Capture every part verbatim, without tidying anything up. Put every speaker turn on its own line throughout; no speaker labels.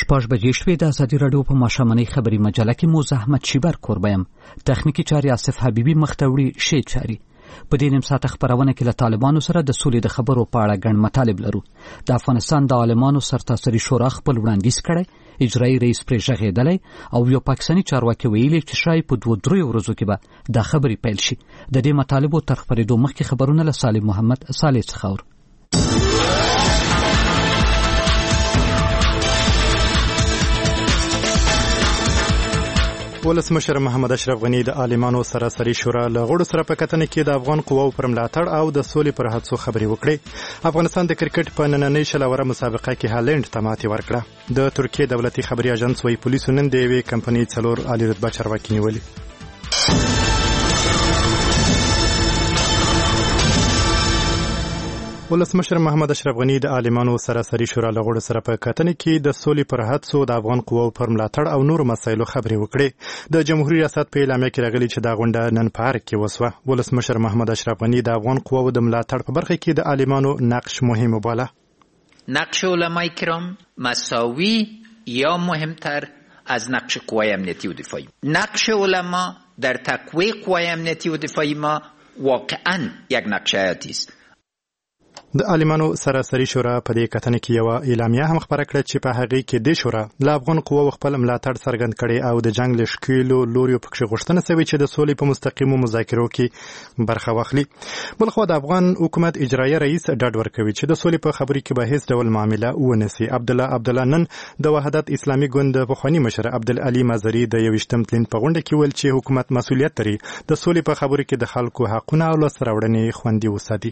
شپږ بجې شوې. د ازادي راډیو په ماښامنۍ خبري مجله کې مو زحمت شیبر کوربه یم. تخنیکي چارې آصف حبیبي مخ ته وړي شی چاري. په دې نیم ساعته خبرونه کې له طالبانو سره د سولې د خبرو په اړه ګڼ مطالب لرو. د افغانستان د عالمانو سرتاسري شورا خپل وړاندیز کړی، اجرایي رئیس پرې غږېدلی او یو پاکستاني چارواکي ویلي چې شاید په دوه درې ورځو کې به دا خبرې پیل شي. د دې مطالبو تر خبرېدو مخکې خبرونه له سالم محمد صالح څخه اورو.
ولسمشر محمد اشرف غنی د عالمانو سراسري شورا له غړو سره په کتنه کې د افغان قواو پر ملاتړ او د سولې پر هڅو خبرې وکړې. افغانستان د کرکټ په نننۍ شلوره مسابقه کې هالند ته ماتې ورکړه. د ترکیې دولتي خبري اژانس وايي پولیسو نن د یوې کمپنۍ څلور عالي رتبه چارواکي نیولي. ولسمشر محمد اشرف غنی د عالمانو سراسري شورا له غړو سره په کتنه کې د سولې پر هڅو د افغان قواو پر ملاتړ او نورو مسایلو خبرې وکړې. د جمهوریت ریاست په اعلامیه کې راغلي چې دا غونډه نن په ارګ کې وسوه. ولسمشر محمد اشرف غنی د افغان قواو د ملاتړ په برخه کې د عالمانو نقش مهم وباله.
نقش علمای کرام مساوی یا مهمتر از نقش قوای امنیتی و دفاعی. نقش علما در تقویه قوای امنیتی و دفاعی ما واقعا یک نقش حیاتی است.
د عالمانو سراسري شورا په دې کتنه کې یو اعلامیه هم خبره کړه چې په هغه کې د شورا له افغان قواو خپل ملاتړ څرګند کړي او د جنگ له شکیلو لوري پکې غوښتنه شوې چې د سولې په مستقیمو مذاکرو کې برخه واخلي. بلخو د افغان حکومت اجرایي رئیس ډاډ ورکوي چې د سولې په خبرې کې به هیڅ ډول معامله ونسي. عبد الله عبد الله نن د وحدت اسلامي ګوند پخوانی مشر عبد العلی مزری د یوشتم تلین په غونډه کې ویل چې حکومت مسؤلیت لري د سولې په خبرې کې د خلکو حقونه او لاسته راوړنې خوندي وساتي.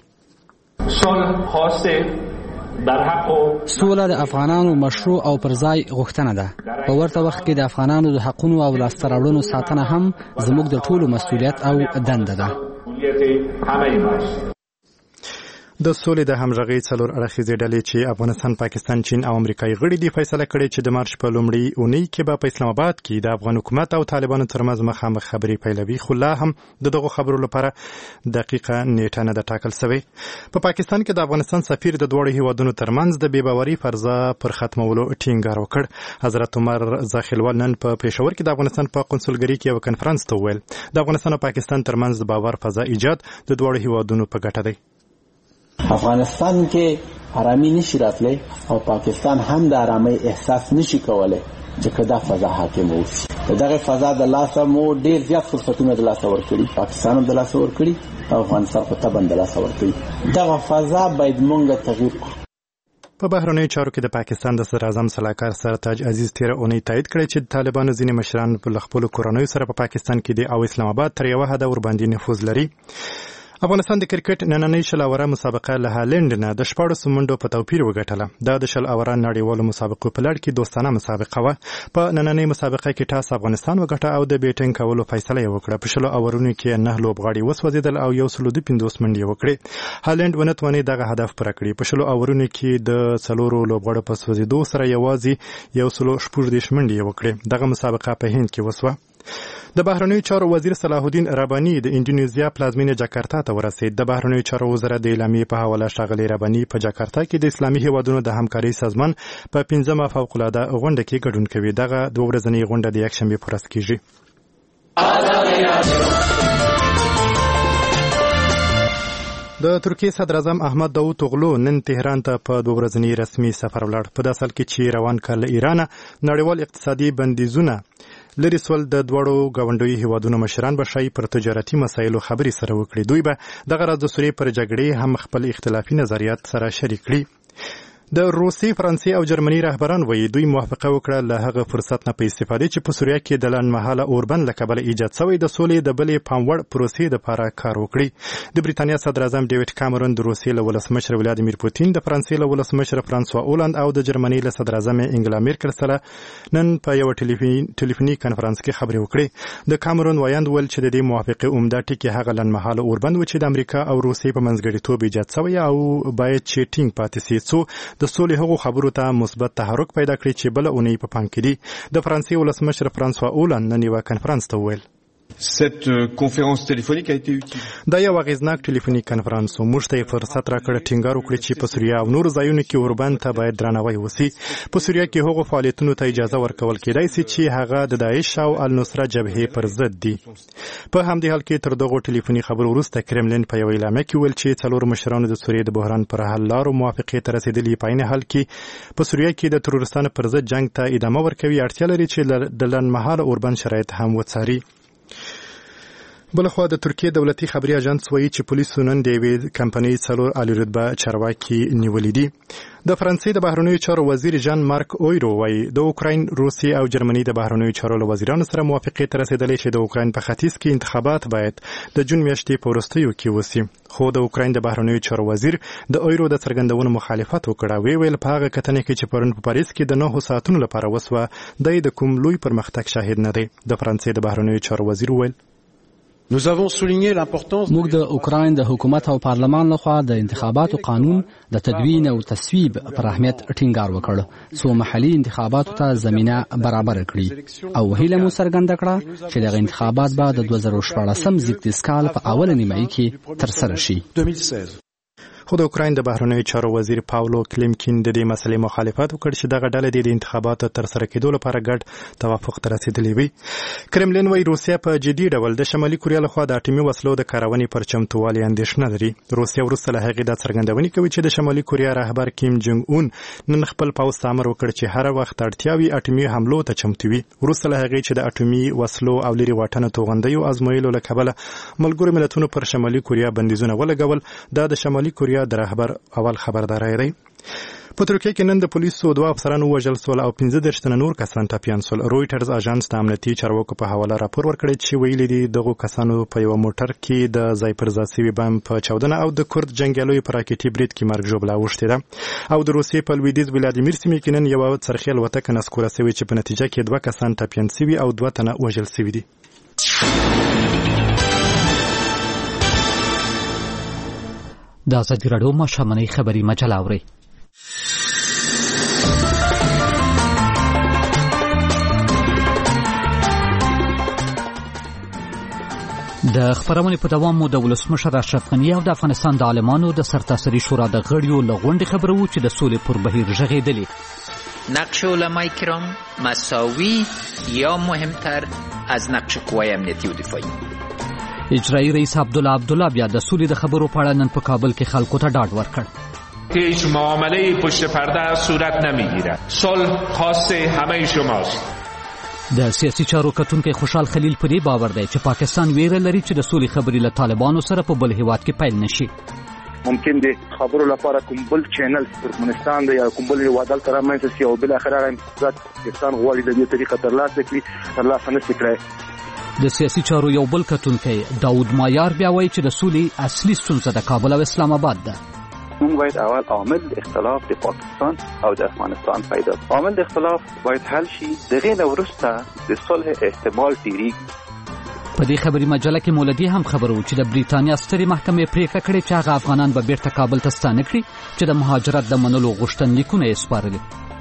سوله د افغانانو مشروع او پرځای غوښتنه ده. په ورته وخت کې د افغانانو د حقونو او لاسته راوړنو ساتنه هم زموږ د ټولو مسؤلیت او دنده ده.
د سولې د همغږۍ څلور اړخیزې ډلې چې افغانستان، پاکستان، چین او امریکایي غړي دي فیصله کړې چې د مارچ په لومړۍ اونۍ کې به په اسلام آباد کې د افغان حکومت او طالبانو ترمنځ مخامخ خبرې پیلوي. خو لا هم د دغو خبرو لپاره دقیقه نیټه نه ده ټاکل شوې. په پاکستان کې د افغانستان سفیر د دواړو هیوادونو ترمنځ د بې باورۍ فرضا پر ختمولو ټینګار وکړ. حضرت عمر زاخیلوال نن په پېښور کې د افغانستان په قونسلګرۍ کې یو کنفرانس ته وویل د افغانستان او پاکستان ترمنځ د باور فضا ایجاد د دواړو هیوادونو په ګټه دی.
افغانستان کې آرامي نشي راتلی او پاکستان هم د آرامۍ احساس نشي کولای چې دا فضا حاکم وي. دغه فضا د لاسه مو ډیر زیات فرصتونه د لاسه ورکړي، پاکستان هم د لاسه ورکړي او افغانستان په تبن د لاسه ورکړي. دغه فضا باید مونږ تغییر کړو.
په بهرنیو چارو کې د پاکستان د صدر اعظم سلاکار سرتاج عزیز تیر اونۍ تایید کړی چې طالبانو ځینې مشران په خپل کورنیو سره په پاکستان کې دي او اسلام آباد تر یو حده ور باندې نفوذ لري. افغانستان د کرکټ نننۍ شل اوره مسابقه له هالند نه د شپاړسو منډو په توپیر وګټله. دا د شل اوره نړیوالو مسابقو په لړ کې دوستانه مسابقه وه. په نننۍ مسابقه کې ټاس افغانستان وګټه او د بیټینګ کولو فیصله یې وکړه. په شلو اورونو کې نه لوبغاړي وسوځېدل او یو سل پنځوس منډې وکړې. هالند ونه توانید دغه هدف پوره کړي. په شلو اورونو کې د څلورو لوبغاړو په سوځېدو سره یوازې یو سل شپږ دېرش منډې وکړې. دغه مسابقه په هند کې وسوه. د بهرنیو چارو وزیر صلاح الدین ربانی د انډونیزیا پلازمینه جاکارتا ته ورسید. د بهرنیو چارو وزارت د اعلامیې په حواله ښاغلی ربانی په جاکارتا کې د اسلامي هیوادونو د همکارۍ سازمان په پنځمه فوق‌العاده غونډه کې ګډون کوي. دغه دوه ورځنۍ غونډه د یکشنبې په ورځ کېږي. د ترکیې صدر اعظم احمد داوود اوغلو نن تهران ته په دوه ورځني رسمي سفر ولاړ. په داسې حال کې چې روان کال له ایران نړیوال اقتصادي بندیزونه لري سول د دوړو غونډوي هیوادونو مشران به شای پر تجارتي مسایلو خبري سره وکړي. دوی به دغه راز د سوریې پر جګړې هم خپل اختلافي نظریات سره شریک کړي. د روسي، فرانسې او جرمني رهبران وایي دوی موافقه وکړه له هغه فرصت نه په استفادې چې په سوریه کې د لنډمهاله اوربند له کبله ایجاد شوی د سولې د بلې پاموړ پروسې لپاره کار وکړي. د بریتانیا صدر اعظم ډیوډ کامرون د روسیې له ولسمشر ولادیمیر پوتین، د فرانسې له ولسمشر فرانسوا اولند او د جرمني له صدر اعظم انګلا میرکل سره نن په یو ټلیفوني کانفرنس کې خبرې وکړي. د کامرون وایند ول چې د دې موافقه عمده ټکی هغه لنډمهاله اوربند و چې د امریکا او روسیې په منځګړیتوب ایجاد شوی او باید چې ټینګ پاتې شي څو د سولې هغو خبرو ته مثبت تحرک پیدا کړي چې بل اونۍ په پام کې دي. د فرانسې ولسمشر فرانسوا اولند نن یو کانفرنس ته وویل
Cette conférence téléphonique a été utile.
دا یو اغیزناک ټلیفوني کنفرانس و موږ ته فرصت راکړ ټینګار وکړي چې په سوریا او نور ځایونو کې اوربند ته باید درناوی وسی. په سوریا کې هغو فعالیتونو ته اجازه ورکول کېدای شي چې هغه د داعش او النصره جبهې پر ضد دي. په همدې حال کې تر دغو ټلیفوني خبرو وروسته کرملین په یو اعلامیه کې ویل چې څلور مشرانو د سوریې د بحران پر حل لارو موافقې ته رسیدلي. په عین حال کې په سوریا کې د تروریستانو پر ضد جنگ ته ادامه ورکوي. اړتیا لري چې د لنډمهاله اوربند شرایط هم وڅاري. بلخوا د ترکیه دولتي خبري اژانس وایي چې پولیسو نن د یوې کمپنۍ څلور عالی رتبه چارواکي نیولي دي. د فرانسې د بهرنیو چارو وزیر ژان مارک اویرو وایي د اوکراین، روسیې او جرمني د بهرنیو چارو له وزیرانو سره موافقې ته رسېدلې چې د اوکراین په ختیځ کې انتخابات باید د جون میاشتې په وروستیو کې وسي. خو د اوکراین د بهرنیو چارو وزیر د اویرو د څرګندونو مخالفت وکړ. وی ویل په هغه کتنې کې چې پرون په پاریس کې د نهو ساعتونو لپاره وسوه د کوم لوی پرمختګ شاهد نه دی. د فرانسې د بهرنیو چارو وزیر ویل
موږ د اوکراین د حکومت او پارلمان لخوا د انتخاباتو قانون د تدوین او تصویب پر اهمیت ټینګار وکړ څو محلي انتخاباتو ته زمینه برابر کړي او هیله مو څرګنده کړه چې دغه انتخابات به د دوه زره شپاړسم زیږدیز کال په اوله نیمایي کې ترسره شي.
خو د اوکراین د بهرنیو چارو وزیر پاولو کلیمکین د دې مسلې مخالفت وکړ چې دغه ډله د انتخاباتو ترسره کېدو لپاره ګډ توافق ته رسېدلی وي. کرملین وایي روسیه په جدي ډول د شمالي کوریا لخوا د اټومي وسلو د کارونې پر چمتووالي اندېښنه لري. روسیه وروسته له هغې دا څرګندونې کوي چې د شمالي کوریا رهبر کیم جونګ اون نن خپل پوځ ته امر وکړ چې هر وخت اړتیا وي اټومي حملو ته چمتو وي. وروسته له هغې چې د اټومي وسلو او لرې واټنه توغندیو ازمویلو له کبله ملګرو ملتونو پر شمالي کوریا بندیزونه ولګول. دا د شمالي کوریا د رهبر اول خبرداری دی. په ترکیه کې نن د پولیسو دوه افسران ووژل سول او پنځه دېرش تنه نور کسان ټپیان سول. رویټرز اژانس د امنیتي چارواکو په حواله راپور ورکړی چې ویلي دي دغو کسانو په یوه موټر کې د ځای پر ځای سوي بم په چاودنه او د کورد جنګیالیو په راکټي برید کې مرګ ژوبله اوښتې ده. او د روسیې په لویدیځ ولادیمیر سیمې کې نن یوه څرخي الوتکه نسکوره سوې چې په نتیجه کې دوه کسان ټپیان سوي او دوه تنه وژل سوي دي.
د ازادي راډیو ماښامنۍ خبري مجله اورئ. د خبرونې په دوام مو د ولسمشر اشرف غني او د افغانستان د عالمانو د سرتاسري شورا د غړیو له غونډې خبره وو چې د سولې پر بهیر غږېدلې.
نقش علمای کرام مساوی یا مهمتر از نقش قوای امنیتی و دفاعی.
اجرایی رئیس عبدالله عبدالله بیا د سولې د خبرو په اړه نن په کابل کې خلکو ته ډاډ ورکړ.
که هیچ معامله پشت پرده صورت نمیگیرد. صلح خاص همه شماست.
د سیاسي چارو کتونکي خوشحال خلیل په دې باور دی چې پاکستان ویره لري چې د سولې خبرې له طالبانو سره په بل هیواد کې پیل نشي.
ممکن دی خبرو لپاره کوم بل چینل ترکمنستان دی یا کوم بل هیواد تر منځ سي او بل اخر هغه پاکستان غواړي د دې طریقه ترلاسه کړي ترلاسه نه کړي.
د سیاسي چارو یو بل کتونکي داود مایار بیا وایي چې د سولې اصلي ستونزه د کابل او اسلام آباد ده.
مونږ باید اول عامل اختلاف د پاکستان او د افغانستان پیدا عامل د اختلاف باید حل شي. دغه نه وروسته د صلح احتمال ډیریږي.
په دې خبري مجله کې مولدي هم خبرو چې د بریتانیا سترې محکمې پریکړه کړې چې هغه افغانان به بیرته کابل ته ستانه کړي چې د مهاجرت د منلو غوښتنلیکونه یې سپارلي.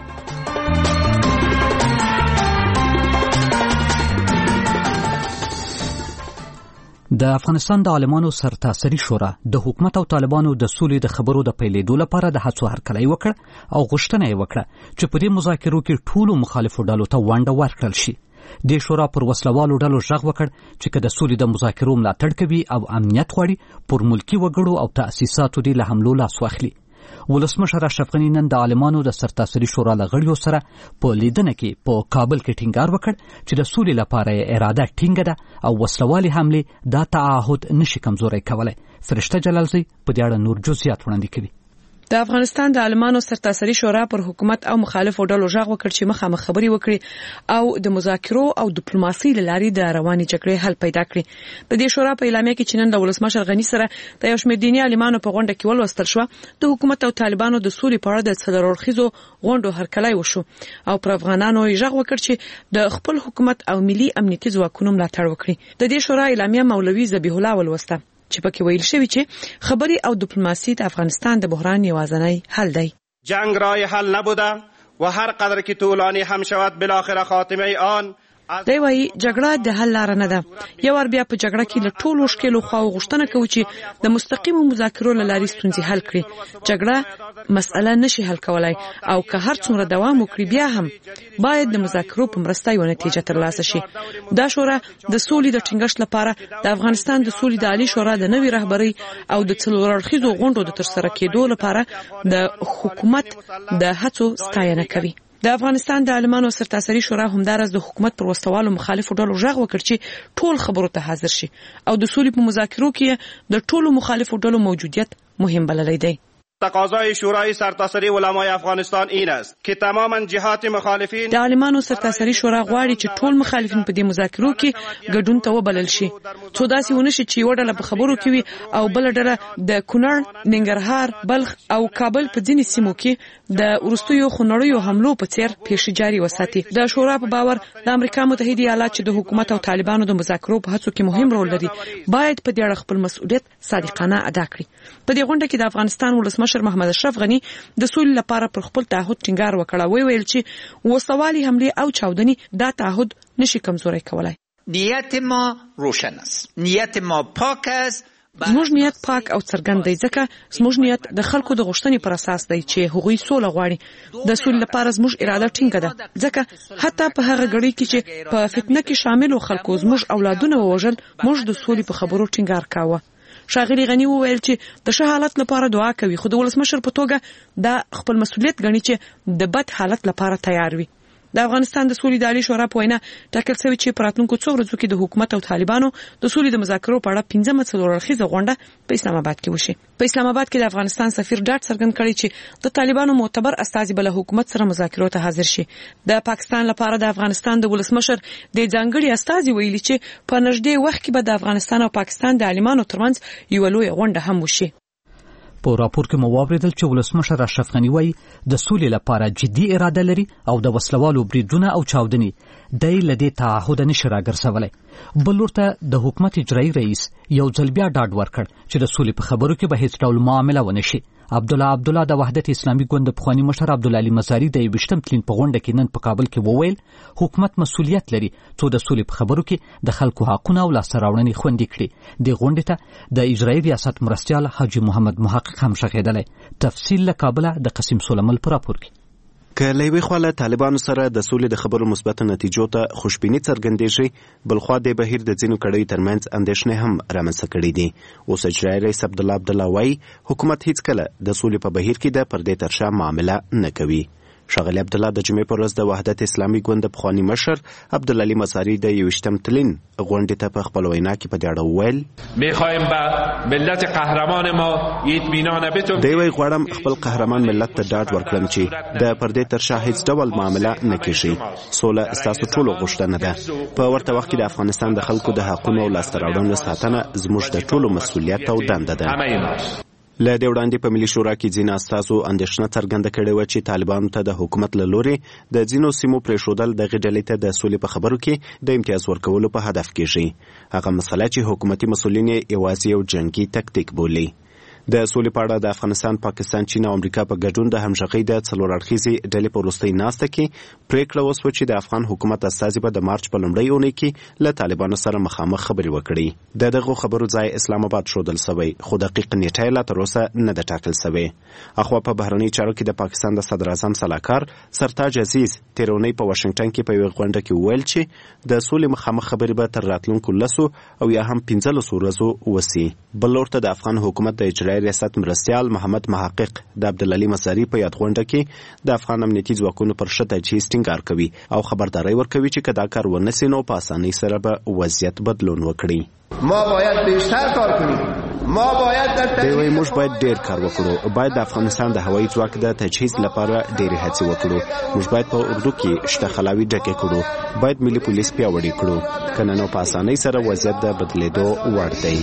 د افغانستان د عالمانو سرتاسري شورا د حکومت او طالبانو د سولې د خبرو د پیلېدو لپاره د هڅو هرکلی وکړ او غوښتنه یې وکړه چې په دې مذاکرو کې ټولو مخالفو ډلو ته ونډه ورکړل شي. دې شورا پر وسلوالو ډلو غږ وکړ چې که د سولې د مذاکرو ملاتړ کوي او امنیت غواړي پر ملکي وګړو او تأسیساتو دې له حملو لاس واخلي. ولسمشر اشرف غني نن د عالمانو د سرتاسري شورا له غړیو سره په لیدنه کې په کابل کې ټینګار وکړ چې د سولې لپاره یې اراده ټینګه ده او وسلوالي حملې دا تعهد نشي کمزوری کولی. فرشته جلالزی په دې اړه نور جزئیات وړاندې کوي.
د افغانستان د عالمانو سرتاسري شورا پر حکومت او مخالفو ډلو غږ وکړ چې مخامخ خبري وکړي او د مذاکرو او ډیپلوماسي لاري د رواني جګړې حل پیدا کړي. د دې شورا په اعلامیه کې چې نن د ولسمشر غني سره د یو شمېر دیني عالمانو په غونډه کې ولوستل شو د حکومت او طالبانو د سولې په اړه د څلور اړخیزو غونډو هرکلی وشو او پر افغانانو یې غږ وکړ چې د خپل حکومت او ملي امنیتي ځواکونو ملاتړ وکړي. د دې شورا اعلامیه مولوي ذبیح الله ولوسته چې پکې ویل شوی چې خبري او ډیپلوماسي د افغانستان د بحران یوازینی حل دی.
جنگ راه حل نبوده و هر قدر که طولانی هم شود بالاخره خاتمه آن
دی وايي جګړه د حل لار نه ده. یو ور بیا په جګړه کې له ټولو شکلو خواو غوښتنه کوي چې د مستقیمو مذاکرو لاري ستونزې حل کړي. جګړه مسأله نشي حل کولای او که هر څومره دوام وکړي بیا هم باید د مذاکرو په مرسته یو نتیجه ترلاسه شي. دا شورا د سولې د ټینګښت لپاره د افغانستان د سولې د عالی شورا د نوي رهبرۍ او د څلور اړخیزو غونډو د ترسره کېدو لپاره د حکومت د هڅو ستاینه کوي. د افغانستان د عالمانو سرتاسري شورا همدارس د حکومت پر وسوالو مخالفو ډلو غږ وکړ چې ټول خبرو ته حاضر شي او د سولې په مذاکرو کې د ټولو مخالفو ډلو موجودیت مهم بللی دی.
تقاضای شورای سرتاسری علمای افغانستان این است که تماما جهات مخالفین
د عالمانو سرتاسری شورا غواړي چې ټول مخالفین په دې مذاکرو کې ګډون ته وبلل شي. څو داسې ونه شي چې یو ډله په خبرو کې وي او بل ډله د کونړ، ننګرهار، بلخ او کابل په ځینې سیمو کې د وروستیو خونړیو حملو په څیر پیښې جاري وساتي. د شورا په باور د امریکا متحده ایالات چې د حکومت او طالبانو د مذاکرو په هڅو کې مهم رول لري باید په دې اړه خپل مسؤلیت صادقانه ادا کړي. په دې غونډه کې د افغانستان ولسمشر محمد اشرف غنی د سولې لپاره پر خپل تعهد ټینګار وکړ. وی ویل چې وسوالي حمله او چاودنی دا تعهد نشي کمزوري کولای.
نیت ما روشن است. نیت ما پاک است.
زموږ نیت پاک او څرګند دی ځکه زموږ نیت د خلکو د غوښتنې پر اساس دی چې هغوی سوله غواړي. د سولې لپاره زموږ اراده ټینګه ده ځکه حتی په هغه غړي کې چې په فتنه کې شامل خلکو زموږ اولادونه ووژل موږ د سولې په خبرو ټینګار کاوه. ښاغلي غنی وویل چې د ښه حالت لپاره دعا کوي خو د ولسمشر په توګه دا خپل مسؤلیت ګڼي چې د بد حالت لپاره تیار وي. د افغانستان د سولې د عالی شورا په وینا ټاکل شوی چې په راتلونکو څو ورځو کې د حکومت او طالبانو د سولې د مذاکرو په اړه پنځمه څلور اړخیزه غونډه په اسلام آباد کې وشي. په اسلام آباد کې د افغانستان سفیر ډاډ څرګند کړی چې د طالبانو معتبر استازي بل حکومت سره مذاکرو ته حاضر شي. د پاکستان لپاره د افغانستان د ولسمشر د ځانګړي استازي ویلي چې په نږدې وخت کې به د افغانستان او پاکستان د عالمانو ترمنځ یو لوی غونډه هم وشي.
په راپور کې مو واوریدل چې ولسمشر اشرف غنی وایي د سولې لپاره جدي اراده لري او د وسلوالو بریدونه او چاودنې د لدې تعهد نشي راګرځولای. بل ورته د حکومت اجرایي رئیس یو ځل بیا ډاډ ورکړ چې د سولې په خبرو کې به هیڅ ډول معامله ونه شي. عبدالله عبدالله د وحدت اسلامي ګوند پخوانی مشر عبدالعلي مزاري د یویشتم تلین په غونډه کې نن په کابل کې وویل حکومت مسؤلیت لري څو د سولې په خبرو کې د خلکو حقونه او لاسته راوړنې خوندي کړي. د غونډې ته د اجرایي ریاست مرستیال حاجي محمد محقق هم شغېدلی. تفصیل له کابله د قسیم سولمل په راپور کې.
که له یوې خوا له طالبانو سره د سولې د خبرو مثبت نتیجو ته خوشبیني څرګندېږي بل خوا د بهیر د ځینو کړیو ترمنځ اندېښنې هم رامنځته کړي دي. اوس اجرایي رئیس عبدالله عبدالله وایي حکومت هیڅکله د سولې په بهیر کې د پردې تر شا معامله نه کوي. ښاغلي عبدالله د جمعې په ورځ د وحدت اسلامي ګوند پخوانی مشر عبدالعلي مزاري د یویشتم تلین غونډې ته په خپل وینا کې په دې اړه وویل
میخوایم به ملت قهرمان ما اطمینان بتون
دی وی غواړم خپل قهرمان ملت ته ډاډ ورکړم چې د پردې تر شا هیڅ ډول معامله نه کیږي. سوله ستاسو ټولو غوښتنه ده. په ورته وخت کې د افغانستان د خلکو د حقونو او لاسته راوړنو ساتنه زموږ د ټولو مسؤلیت او دنده ده. له دې وړاندې په ملي شورا کې ځینې استازو اندېښنه څرګنده کړې وه چې طالبانو ته د حکومت له لوري د ځینو سیمو پرېښودل دغې ډلې ته د سولې په خبرو کې د امتیاز ورکولو په هدف کېږي. هغه مسله چې حکومتي مسؤلین یې یوازې یو جنګي تکتیک بولي. د سولې په اړه د افغانستان، پاکستان، چین او امریکا په ګډون د همغږۍ د څلور اړخیزې ډلې په وروستۍ ناسته کې پریکړه وسوه چې د افغان حکومت استازي به د مارچ په لومړۍ اونۍ کې له طالبانو سره مخامخ خبرې وکړي. د دغو خبرو ځای اسلام آباد ښودل سوی خو دقیق نیټه یې لا تر اوسه نه ده ټاکل سوې. اخوا په بهرنیو چارو کې د پاکستان د صدر اعظم سلاکار سرتاج عزیز تېره اونۍ په واشنګټن کې په یوې غونډه کې وویل چې د سولې مخامخ خبرې به تر راتلونکو لسو او یا هم پنځلسو ورځو وسي. بل ورته د افغان حکومت د اجرایي ریاست مرستیال محمد محقق د عبدالعلي مزاري په یاد غونډه کې د افغان امنیتي ځواکونو پر ښه تجهیز ټینګار کوي او خبرداری ورکوي چې که دا کار ونه سي نو په اسانۍ سره به وضعیت بدلون وکړي.
ما باید بیشتر کار کنیم. ما باید در
دوی موږ باید ډیر کار وکړو. باید د افغانستان د هوایي ځواک د تجهیز لپاره ډېرې هڅې وکړو. موږ باید په اردو کې شته خلاوي ډکې کړو. باید ملي پولیس پیاوړی کړو. که نه نو په اسانۍ سره وضعیت د بدلېدو وړ دی.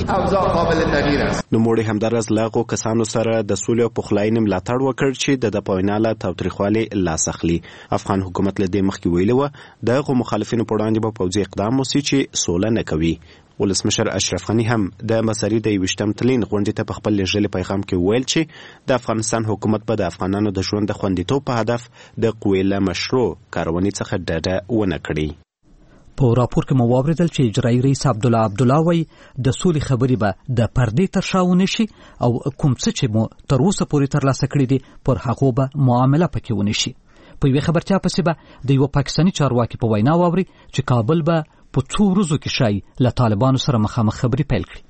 نو موږ همداراز له هغو کسانو سره د سولې او پخلاینې ملاتړ وکړ چې د ده په وینا له تاوتریخوالي لاس اخلي. افغان حکومت له دې مخکې ویلي وه د هغو مخالفینو په وړاندې به پوځي اقدام وسي چې سوله نه کوي. ولسمشر اشرف غنی هم د مزاري د یویشتم تلین غونډې ته په خپل لیږلي پیغام کې ویل چې د افغانستان حکومت به د افغانانو د ژوند د خوندیتوب په هدف د قوې له مشروع کارونې څخه ډډه ونه کړي.
په راپور کې مو واوریدل چې اجرایي رئیس عبدالله عبدالله وایي د سولې خبرې به د پردې تر شا ونه شي او کوم څه چې مو تر اوسه پورې ترلاسه کړي دي پر هغو به معامله پکې ونه شي. په یوې خبرتیا پسې به د یوه پاکستاني چارواکي په وینا واوري چې کابل به په څو ورځو کې شاید له طالبانو سره مخامخ خبرې پیل کړي.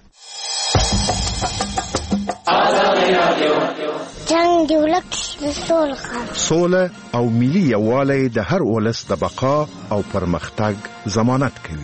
جنگ دی ولک د سوله
سوله او ملي یووالی د هر ولس د بقا او پرمختګ ضمانت کوي.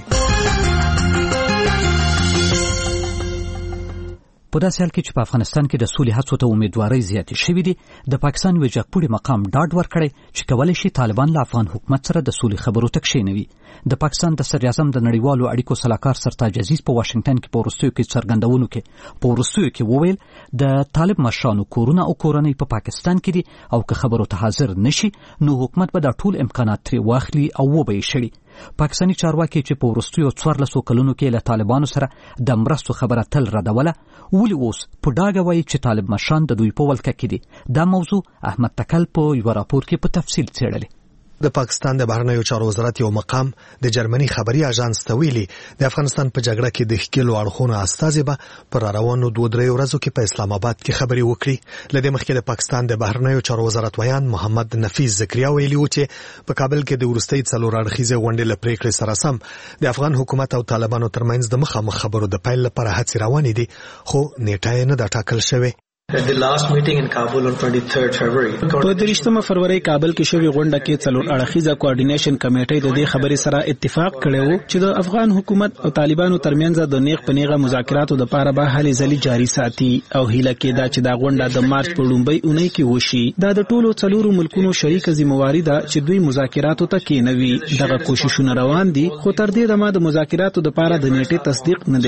په داسې حال کې چې په افغانستان کې د سولې هڅو ته امیدوارۍ زیاتې شوې دي، د پاکستان یوه جګپوړي مقام ډاډ ورکړی چې کولی شي طالبان له افغان حکومت سره د سولې خبرو ته کښېنوي. د پاکستان د صدراعظم د نړیوالو اړیکو سلاکار سرتاج عزیز په واشنګټن کې په وروستیو کې څرګندونو کې په وروستیو کې وویل د طالب مشرانو کورونه او کورنۍ په پاکستان کې دي او که خبرو ته حاضر نشي نو حکومت به دا ټول امکانات ترې واخلي او وبه یې شړي. پاکستاني چارواکي چې په وروستیو څوارلسو کلونو کې له طالبانو سره د مرستو خبره تل ردوله، ولې اوس په ډاګه وایي چې طالب مشران د دوی په ولکه کې دي؟ دا موضوع احمد تکل په یوه راپور کې په تفصیل څېړلې.
د پاکستان د بهرنیو چارو وزارت یو مقام د جرمني خبري اژانس ته ویلي د افغانستان په جګړه کې د ښکېلو اړخونو استازي به پر روانو دوه درې ورځو کې په اسلام آباد کې خبري وکړي. له دې مخکې د پاکستان د بهرنیو چارو وزارت ویان محمد نفیس زکریا ویلي و چې په کابل کې د وروستۍ څلور اړخیزې غونډې له پریکړې سره سم د افغان حکومت او طالبانو ترمنځ د مخامخ خبرو د پیل لپاره هڅې روانې دي، خو نیټه یې نه ده ټاکل شوې.
At the last meeting in Kabul on twenty-third February.
په دریشتمه فروری کابل کې شوی غونډه کې څلور اړخیزه کوارډینیشن کمیټې د دې خبرې سره اتفاق کړی و چې د افغان حکومت او طالبانو ترمنځ د نیغ په نیغه مذاکراتو لپاره به هلې ځلې جاري ساتي او هیله کېده چې دا غونډه د مارچ په لومړۍ اونۍ کې وشي. دا د ټولو څلورو ملکونو شریکه ذمہواری ده چې دوی مذاکراتو ته کېنوي. دغه کوششونه روان دي، خو تر دې دمه د مذاکراتو لپاره د نیټې تصدیق نه دی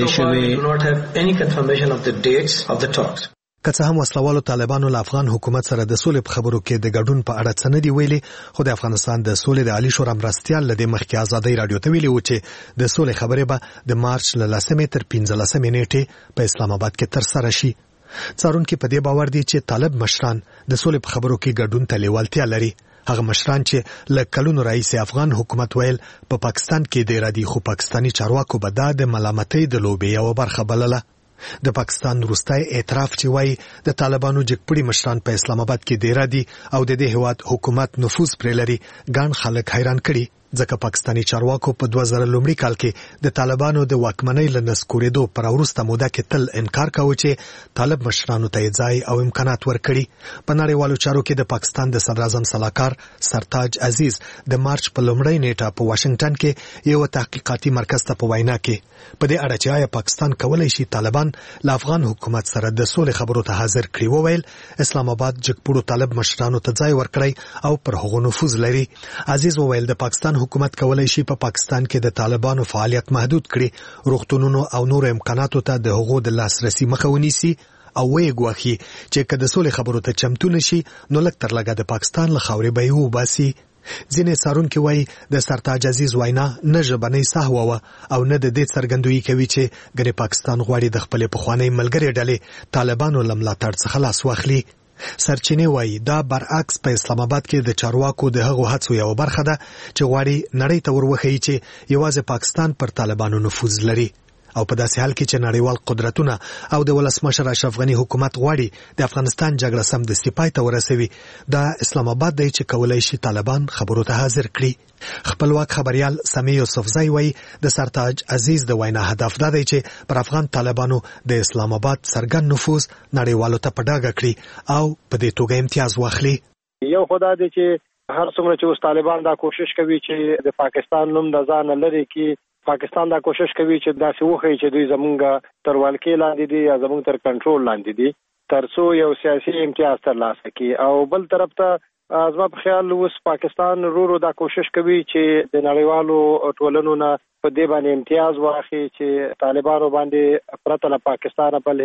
شوی.
که څه هم وسلوالو طالبانو له افغان حکومت سره د سولې په خبرو کې د ګډون په اړه څه نه دي ویلي، خو د افغانستان د سولې د عالی شورا مرستیال له دې مخکې ازادۍ راډیو ته ویلي و چې د سولې خبرې به د مارچ له لسمې تر پنځلسمې نیټې په اسلام آباد کې ترسره شي. څارونکي په دې باور دي چې طالب مشران د سولې په خبرو کې ګډون ته لیوالتیا لري. هغه مشران چې له کلونو راهیسې افغان حکومت ویل په پاکستان کې دی را دي، خو پاکستاني چارواکو به دا د ملامتۍ د لوبې یوه برخه بلله. د پاکستان وروستی اعتراف چې وایي د طالبانو جګپړي مشران په اسلام آباد کې دیره دي او د دې هیواد حکومت نفوذ پرې لري، ګڼ خلک حیران کړي، ځکه پاکستاني چارواکو په دوه زره لومړي کال کې د طالبانو د واکمنۍ له نسکورېدو پر وروسته موده کې تل انکار کاوه چې طالب مشرانو ته ځای او امکانات ورکړي. په نړیوالو چارو کې د پاکستان د صدراعظم سلاکار سرتاج عزیز د مارچ په لومړۍ نیټه په واشنګټن کې یو تحقیقاتي مرکز ته په وینا کې په دې اړه چې آیا پاکستان کولی شي طالبان له افغان حکومت سره د سولې خبرو ته حاضر کړي وویل اسلام آباد جګپوړو طالب مشرانو ته ځای ورکړي او پر هغو نفوذ لري. عزیز وویل د پاکستان حکومت کولی شي په پاکستان کې د طالبانو فعالیت محدود کړي، روغتونونو او نور امکاناتو ته د هغو د لاسرسي مخه ونیسي او ویې ګواښي چې که د سولې خبرو ته چمتو نشي نو لږ تر لږه د پاکستان له خاورې به یې وباسي. ځینې څارونکي وایي د سرتاج عزیز وینا نه ژبنۍ سهوه وه او نه د دې څرګندویي کوي چې ګنې پاکستان غواړي د خپلې پخوانۍ ملګرې ډلې طالبانو له ملاتړ څخه لاس واخلي. سرچینې وایي دا برعکس په اسلام آباد کې د چارواکو د هغو هڅو یوه برخه ده چې غواړي نړۍ ته وروښيي چې یوازې پاکستان پر طالبانو نفوذ لري، او په داسې حال کې چې نړیوال قدرتونه او د ولسمشر اشرف غني حکومت غواړي د افغانستان جګړه سمدستي پای ته ورسوي، دا اسلام آباد دی چې کولی شي طالبان خبرو ته حاضر کړي. خپلواک خبريال سمی یوسفزئی وایي د سرتاج عزیز د وینا هدف دا دی چې پر افغان طالبانو د اسلام آباد څرګند نفوذ نړیوالو ته په ډاګه کړي او په دې توګه امتیاز واخلي.
یو خدا دی چې هر څومره چې اوس طالبان دا کوشش کوي چې د پاکستان نوم د ځان لري کې پاکستان دا کوشش کوي چې داسې وښيي چې دوی زمونږ تر ولکې لاندې دي یا زمونږ تر کنټرول لاندې دي ترڅو یو سیاسي امتیاز ترلاسه کړي، او بل طرف ته زما په خیال اوس پاکستان ورو دا کوشش کوي چې د نړیوالو ټولنو نه په دې باندې امتیاز واخلي چې طالبانو باندې پرته له پاکستان بل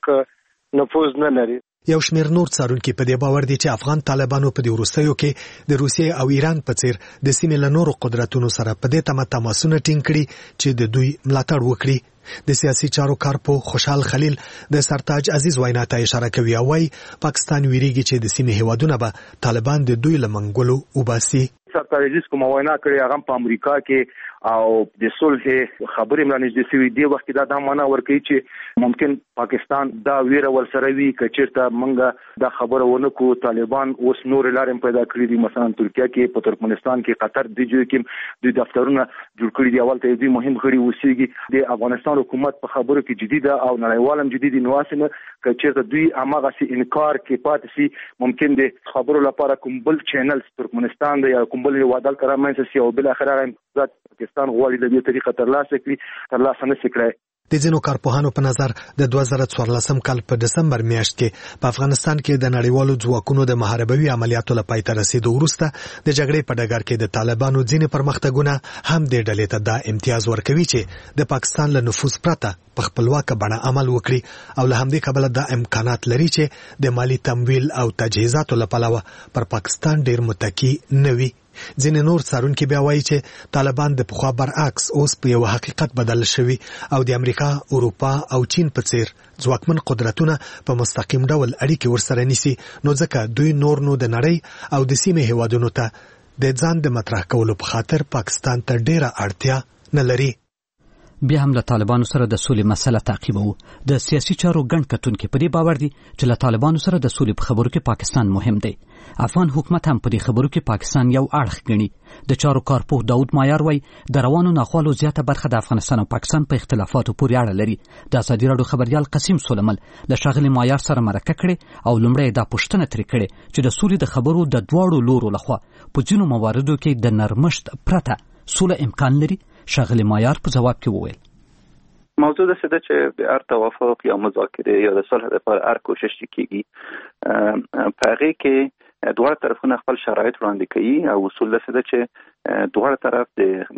هیڅوک نفوذ نه لري.
یو شمېر نور څارونکي په دې باور دي چې افغان طالبانو په دې وروستیو کې د روسیې او ایران په څیر د سیمې له نورو قدرتونو سره په دې تمه تماسونه ټینګ کړي چې د دوی ملاتړ وکړي. د سیاسي چارو کارپو خوشحال خلیل د سرتاج عزیز وینا ته اشاره کوي او وايي پاکستان ویریږي چې د سیمې هیوادونه به طالبان د دوی له منګولو وباسي.
سرتاج عزیز کوم وینا کړې هغه په امریکا کې او د صلح خبرې ملانږدې شوې دی وخت دا د معنا ورکوي چې ممکن پاکستان دا ویره ول سره وی کچیرته منګه دا خبره ونه کو طالبان اوس نور لارې پیدا کړې دي مثلا ترکیه کې په ترکمنستان کې قطر د جو کې د دفترونه جوړ کړي دي اول ته دي مهم غړي اوسېږي د افغانستان حکومت په خبرو کې جديده او نړیوالم جديدي نواسنه کچیرته دوی اماغه سي انکار کې پاتې سي ممکن د خبرو لپاره کوم بل چینل ترکمنستان دی یا کوم بل وادل کرا مې سي او بل اخر راځي پاکستان غواړي د دې طریقه ترلاسه کړي ترلاسه نه کړي.
د ځینو کارپوهانو په نظر د دوه زره څوارلسم کال په دسمبر میاشت کې په افغانستان کې د نړیوالو ځواکونو د محاربوي عملیاتو لپاره پای ته رسیدو وروسته د جګړې په ډګر کې د طالبانو ځینې پرمختګونه هم د ډلې ته دا امتیاز ورکوي چې د پاکستان له نفوذ پرته په خپلواکه بڼه عمل وکړي او له همدې کبله دا امکانات لري چې د مالی تمویل او تجهیزاتو لپاره پر پاکستان ډیر متکی نه وي. ځینې نور څارونکي بیا وایي چې طالبان د پخوا برعکس اوس په یو حقیقت بدل شوي او د امریکا، اروپا او چین په څیر ځواکمن قدرتونه په مستقیم ډول اړیکې ورسره نیسي نو ځکه دوی نور نو د نړۍ او د سیمې هیوادونو ته د ځان د مطرح کولو په خاطر پاکستان ته ډیره اړتیا نه لري.
بیا هم له طالبانو سره د سولې مسله تعقیبوو. د سیاسي چارو ګڼ کتونکي په دې باور دي چې له طالبانو سره د سولې په خبرو کې پاکستان مهم دی. افغان حکومت هم په دې خبرو کې پاکستان یو اړخ ګڼي. د چارو کارپوه داود مایار وایي د روانو ناخوالو زیاته برخه د افغانستان او پاکستان په اختلافاتو پورې اړه لري. د ازادي راډیو خبريال قاسم سلیمل له ښاغلي مایار سره مرکه کړې او لومړی دا پوښتنه ترې کړې چې د سولې د خبرو د دواړو لورو لخوا په ځینو مواردو کې د نرمښت پرته سوله امکان لري. ښاغلي مایار په ځواب کې وویل
موضوع ده چې د هر توافق یا مذاکره یا د صلح لپاره هر کوشش کیږي په هغه کې دواړه طرفونه خپل شرایط وړاندې کوي او اصول ده چې دواړه طرف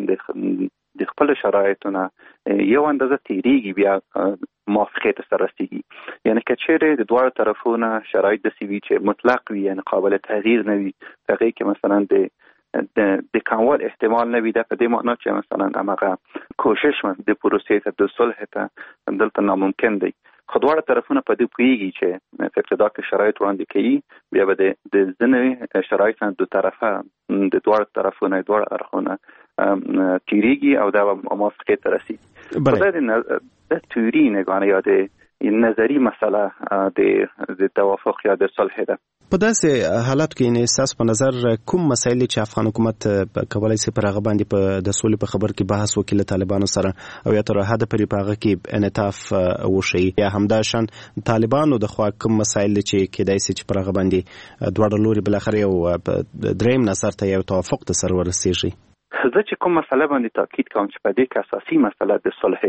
د د خپل شرایطونه یو اندازه تیریږي بیا موافقت سره رسیږي. یعنی که چیرې د دواړو طرفونو شرایط د سوي چې مطلق وي یعنی قابل تغییر نه وي هغه کې مثلا د د د کموال احتمال نه وي دا په دې معنی چې مثلا هغه کوشش د پروسې ته د صلح ته دلته ناممکن دی. خو دواړه طرفونه په دې پوهیږي چې په ابتدا کې شرایط وړاندې کوي بیا به د ځینې شرایط نه د طرفه د دواړو طرفونو دواړه اړخونه تیریږي او دا موافقت ته رسیږي. بله د تیوري نگاه یا د نظری مسله د توافق یا د صلح ده.
په داسې حالات کې نه احساس په نظر کوم مسایل چې افغان حکومت کولای شي پر هغه باندې په د سولې په خبر کې بحث وکړي طالبانو سره او یا تر حد پرې په هغه کې انعطاف وشي یا همدا شان طالبانو د خوا کوم مسایل چې کېدای شي چې پر هغه باندې دواړه لوري بل اخر یو دریم نظر ته یو توافق ته سر ورسیږي.
زه چې کوم مسله باندې تاکید کوم چې په دې کې اساسي مسله د صلح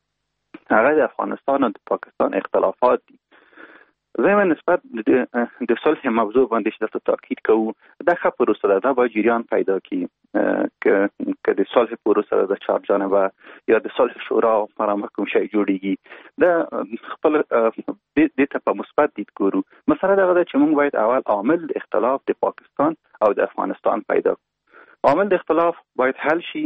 هغه د افغانستان او د پاکستان اختلافات دي. زموږ نسبت د صلح موضوع باندې چې د تاکید کوو دا ښه پروسه ده دا باید جریان پیدا کړي که د صلح پروسه د چار جانبه یا د صلح شورا مرامه کوم شی جوړیږي دا خپل دې ته په مثبت دید ګورو. مسله دا ده چې موږ باید اول عامل د اختلاف د پاکستان او د افغانستان پیدا کړو. عامل د اختلاف باید حل شي.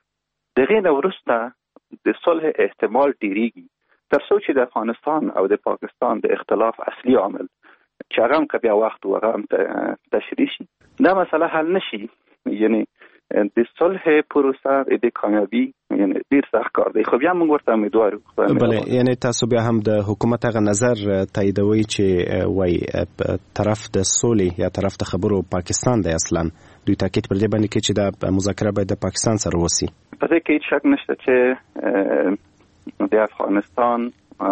دغه نه وروسته د صلح احتمال ډیریږي تر څو چې د افغانستان او د پاکستان د اختلاف اصلي عامل چې هغه هم که بیا وخت و هغه هم تشریح شي دا مسله حل نشي. یعنی د صلح پروسه د کامیابی یعنی ډیر سخت کار دی خو بیا موږ ورته امیدوار یو.
بله یعنی تاسو بیا هم د حکومت هغه نظر تاییدوي چې وای طرف د سولې یا طرف د خبرو پاکستان دی اصلا دوی تاکید پر دې باندې کې چې د مذاکره باید د پاکستان سره وسی.
په دې کې هیڅ شک نشته چې د افغانستان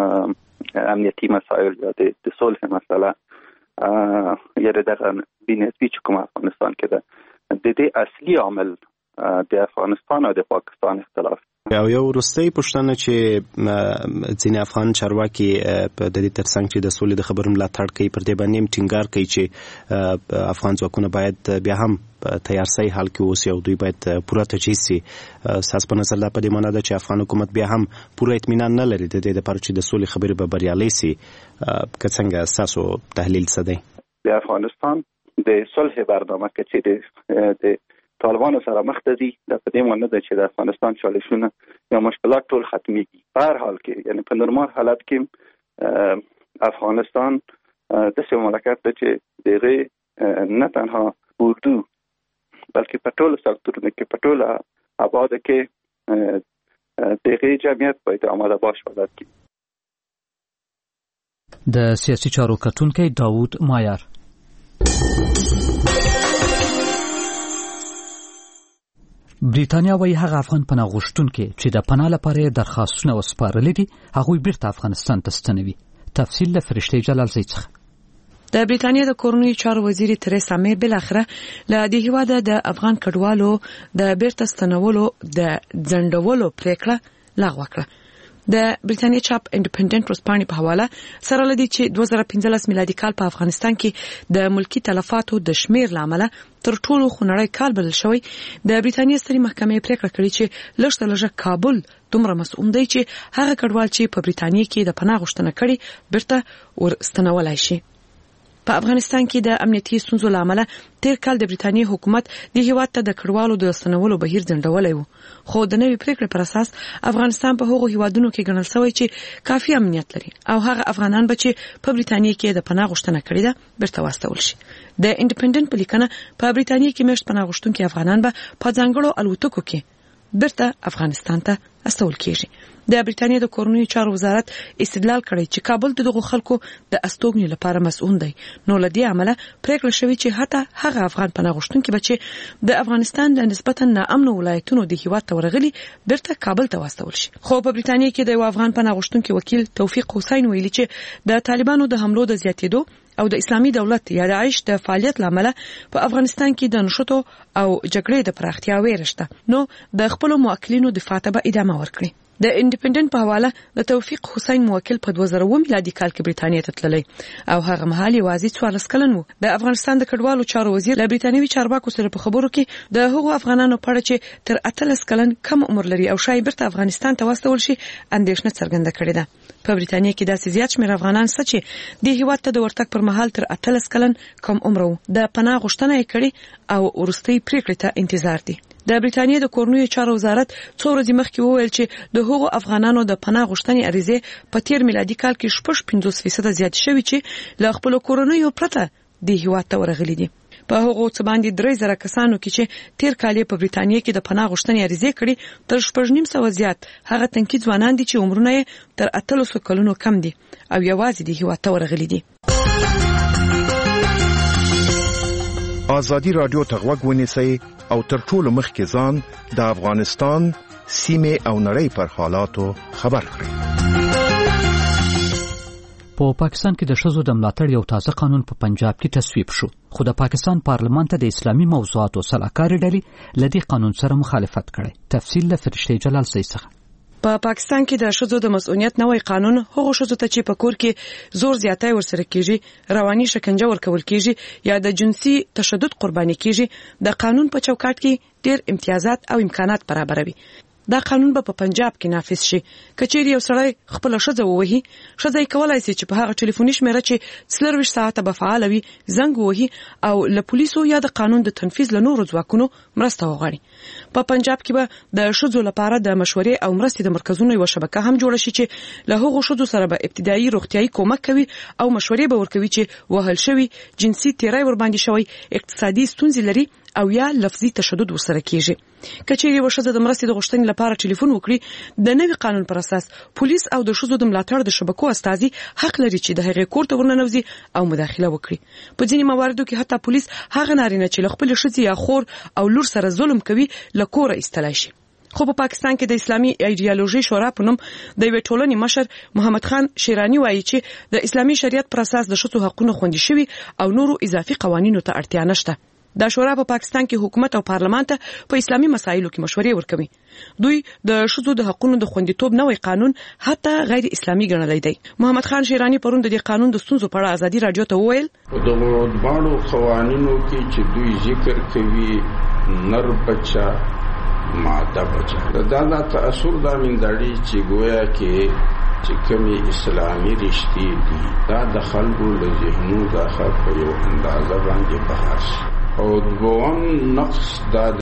امنیتي مسایل یا د صلح مسله یا دغه بنسبت چې کوم افغانستان کې ده د دې اصلي عامل د افغانستان او د پاکستان اختلاف.
او یو وروستۍ پوښتنه چې ځینې افغان چارواکي د دې ترڅنګ چې د سولې د خبرو ملاتړ کوي پر دې باندې ټینګار کوي چې افغان ځواکونه باید بیا هم تیار سي حال کې اوسي او دوی باید پوره تجهیز سي. ساس په نظر دا په دې معنی ده چې افغان حکومت بیا هم پوره اطمینان نه لري د دې لپاره چې د سولې خبرې به بریالۍ سي. که څنګه تاسو تحلیل څه دی؟
د افغانستان د صلح برنامه کې چې د طالبانو سره مخ ته دي دا په دې معنی ده چې د افغانستان چالشونه یا مشکلات ټول ختميږي. په هر حال کې یعنی په نورمال حالت کې افغانستان د څه مملکت ده چې دغه نه تنها اردو بلکې په ټول سکتورونو کې په ټول آباد کې دغه جمعیت باید آماده باش ولادت کی.
د سیاسي چارو کتونکي داوود مایر. بریتانیا وايي هغه افغان پناه غوښتونکي چې د پناه لپاره درخواستونه وسپارلي دي هغوی بیرته افغانستان ته ستنوي. تفصیل له فرشته جلالزی څخه.
د بریتانیا د کورنیو چارو وزیر تریسا می بل اخره له دې هیواده د افغان کډوالو د بیرته ستنولو د ځنډولو پریکړه لغوه کړه. د بریتانیا چاپ انډیپندنت ورځپاڼې په حواله سره لدی چې دوه زره پنځلس میلادي کال په افغانستان کې د ملکی تلفاتو د شمیر لامل تر ټولو خونړی کال بلل شوی. د بریتانیا ستري محکمې پریکړه کړې چې لږ تر لږه کابل دومره مسؤل دی چې هغه کډوال چې په بریتانیا کې د پناه غوښتنه کړې بیرته ورستنولای شي. په افغانستان کې د امنیتي ستونزو لامل تیر کال د بریتانیا حکومت د هیواد ته د کډوالو د ستنولو بهیر ځنډولی و، خو د نوې پریکړې پر اساس افغانستان په هغو هیوادونو کې ګڼل شوی چې کافي امنیت لري او هغه افغانان به چې په بریتانیا کې د پناه غوښتنه کړې ده بیرته واستول شي. د انډیپندنت په لیکنه په بریتانیا کې مېشت پناه غوښتونکي افغانان به په ځانګړو الوتکو کې بیرته افغانستان ته استول کیږي. د بریتانیا د کورنیو چارو وزارت استدلال کړی چې کابل د دغو خلکو د استوګنې لپاره مسؤل دی، نو له دې امله پریکړه شوې چې حتی هغه افغان پناه غوښتونکي به چې د افغانستان د نسبتا ناامنو ولایتونو د هیواد ته ورغلي بیرته کابل ته واستول شي. خو په بریتانیا کې د یو افغان پناه غوښتونکي وکیل توفیق حسین ویلي چې د طالبانو د حملو د زیاتېدو او د اسلامي دولت یا د عیش د فعالیت لامل په افغانستان کې د نشټو او جګړې د پراختیا ویره شته، نو د خپل موکلینو دفاع ته به ادامه ورکړي. د انډیپندنت په حواله د توفیق حسین موکل په دوه زره میلادي کال کې بریتانیا ته تللی او هغه مهال یوازې څوارلس کلن و. د افغانستان د کډوالو چارو وزیر له بریتانیوي چارواکو سره په خبرو کې د هغو افغانانو په اړه چې تر اتلس کلن کم عمر لري او شاید بیرته افغانستان ته واستول شي اندېښنه څرګنده کړې ده. په بریتانیا کې داسې زیات شمېر افغانان شته چې د هیواد ته د ورتګ پر مهال تر اتلس کلن کم عمر وو، د پناه غوښتنه یې کړې او وروستۍ پریکړې ته انتظار دي. د بریتانیا د کورنیو چارو وزارت څو ورځې مخکې وویل چې د هغو افغانانو د پناه غوښتنې عریضې په تیر میلادي کال کې شپږ پنځوس فیصده زیات شوي چې له خپلو کورنیو پرته د هیواد ته ورغلي دي. په هغو څه باندې درې زره کسانو کې چې تیر کال په بریتانیا کې د پناه غوښتنې عریضې کړي تر شپږ نیم سوه زیات هغه تنکي ځوانان دي چې عمرونه یې تر اتلسو کلونو کم دي او یوازې د هیواد ته ورغلي دي.
ازادي رادیو ته غوږ ونیسئ او تر ټولو مخکې ځان د افغانستان سیمې او نړۍ پر حالاتو خبر کړئ.
په پاکستان کې د ښځو د ملاتړ یو تازه قانون په پنجاب کې تصویب شو، خو د پاکستان پارلمان ته د اسلامي موضوعاتو سلاکاري ډلې له دې قانون سره مخالفت کړی. تفصیل له فرشته جلالزی څخه.
په پا پاکستان کې د ښځو د مسؤلیت نوې قانون هغو ښځو ته چې په کور کې زور زیاتی ورسره کیږي، رواني شکنجه ورکول کیږي یا د جنسي تشدد قرباني کیږي، د قانون په چوکاټ کې ډېر امتیازات او امکانات برابروي. دا قانون به په پنجاب کې نافذ شي. کچېری یو سړی خپل ښځه ووهي، ښځه یې کولای شي چې په هغه ټلیفوني شمیره چې څلرویشت ساعته به فعال وي زنګ ووهي او له پولیسو یا د قانون د تنفیذ له نورو ځواکونو مرسته وغواړي. په پنجاب کې به د ښځو لپاره د مشورې او مرستې د مرکزونو یو شبکه هم جوړه شي چې له هغو ښځو سره به ابتدایي روغتیايي کومک کوي او مشورې به ورکوي چې وهل شوي، جنسي تیری ورباندې شوی، اقتصادي ستونزې لري او یا لفظي تشدد ورسره کیږي. کچېری وشزه د مرستې د غوښتنې لپاره ټلیفون وکړي، د نوي قانون پر اساس پولیس او د ښځو د ملاتړ د شبکو استازي حق لري چې د هغې کور ته ورننوځي او مداخله وکړي. په ځینې مواردو کې حتی پولیس هغه نارینه چې له خپلې ښځې یا خور او لور سره ظلم کوي له کوره ایستلی شي. خو په پاکستان کې د اسلامي ایډیالوژي شورا په نوم د یوې ټولنې مشر محمد خان شیرانی وایي چې د اسلامي شریعت پر اساس د ښځو حقونه خوندي شوي او نورو اضافي قوانینو ته اړتیا نشته. دا شورا په پاکستان کې حکومت او پارلمان ته په اسلامي مسایلو کې مشورې ورکوي. دوی د ښځو د حقونو د خوندیتوب نوې قانون حتی غیر اسلامي ګڼلی دی. محمد خان شیرانی پرون د دې قانون د ستونزو په اړه ازادي رادیو ته وویل،
د دواړو قوانینو کې چې دوی ذکر کوي نر بچه ماده بچه، دا دا تاثر دا منداړي چې گویا کې چې کومې اسلامي رشتې دي دا د خلکو له ذهنو څخه په یو اندازه باندې بهر شي. او دوم نقص دا